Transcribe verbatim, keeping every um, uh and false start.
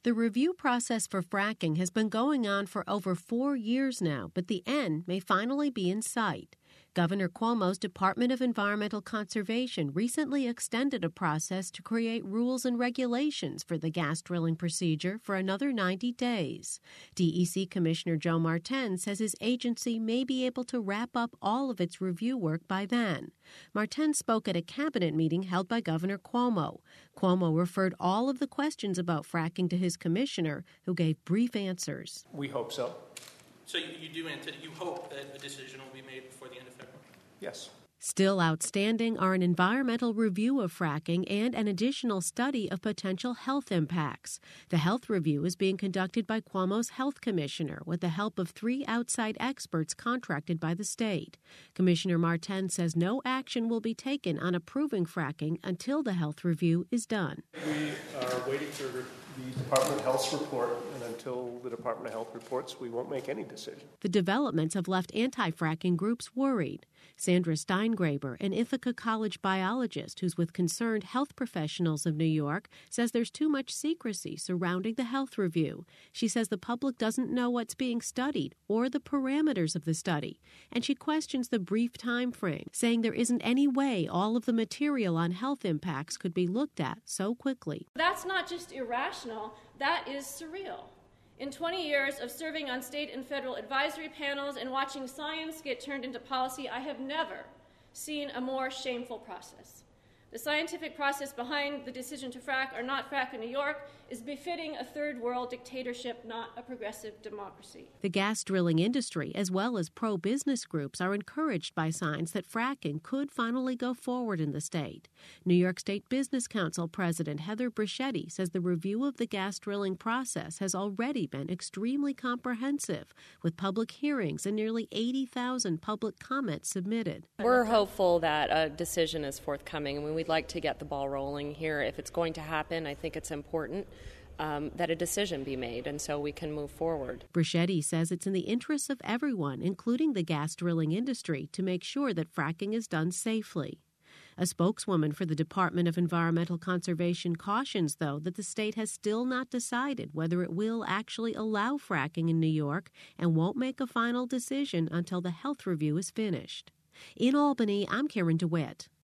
The review process for fracking has been going on for over four years now, but the end may finally be in sight. Governor Cuomo's Department of Environmental Conservation recently extended a process to create rules and regulations for the gas drilling procedure for another ninety days. D E C Commissioner Joe Martin says his agency may be able to wrap up all of its review work by then. Martin spoke at a cabinet meeting held by Governor Cuomo. Cuomo referred all of the questions about fracking to his commissioner, who gave brief answers. We hope so. So you, you do you hope that a decision will be made before the end of February? Yes. Still outstanding are an environmental review of fracking and an additional study of potential health impacts. The health review is being conducted by Cuomo's health commissioner with the help of three outside experts contracted by the state. Commissioner Martin says no action will be taken on approving fracking until the health review is done. We are waiting for the Department of Health's report, and until the Department of Health reports, we won't make any decision. The developments have left anti-fracking groups worried. Sandra Steingraber, an Ithaca College biologist who's with Concerned Health Professionals of New York, says there's too much secrecy surrounding the health review. She says the public doesn't know what's being studied or the parameters of the study. And she questions the brief time frame, saying there isn't any way all of the material on health impacts could be looked at so quickly. That's not just irrational, that is surreal. In twenty years of serving on state and federal advisory panels and watching science get turned into policy, I have never seen a more shameful process. The scientific process behind the decision to frack or not frack in New York is befitting a third world dictatorship, not a progressive democracy. The gas drilling industry, as well as pro-business groups, are encouraged by signs that fracking could finally go forward in the state. New York State Business Council President Heather Brichetti says the review of the gas drilling process has already been extremely comprehensive, with public hearings and nearly eighty thousand public comments submitted. We're hopeful that a decision is forthcoming, and we We'd like to get the ball rolling here. If it's going to happen, I think it's important um, that a decision be made, and so we can move forward. Brichetti says it's in the interests of everyone, including the gas drilling industry, to make sure that fracking is done safely. A spokeswoman for the Department of Environmental Conservation cautions, though, that the state has still not decided whether it will actually allow fracking in New York and won't make a final decision until the health review is finished. In Albany, I'm Karen DeWitt.